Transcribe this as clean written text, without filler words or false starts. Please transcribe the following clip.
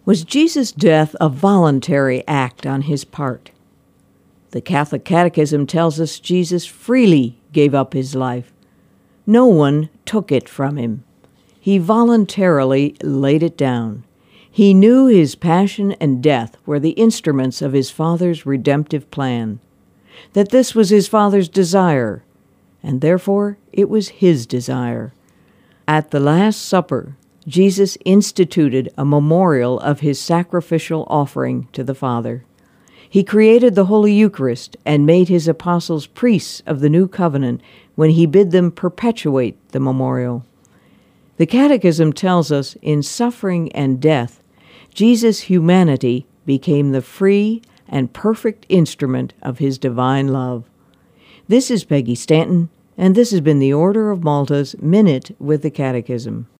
Was Jesus' death a voluntary act on his part? The Catholic Catechism tells us Jesus freely gave up his life. No one took it from him. He voluntarily laid it down. He knew his passion and death were the instruments of his Father's redemptive plan, that this was his Father's desire, and therefore it was his desire. At the Last Supper, Jesus instituted a memorial of his sacrificial offering to the Father. He created the Holy Eucharist and made his apostles priests of the new covenant when he bid them perpetuate the memorial. The Catechism tells us in suffering and death, Jesus' humanity became the free and perfect instrument of his divine love. This is Peggy Stanton, and this has been the Order of Malta's Minute with the Catechism.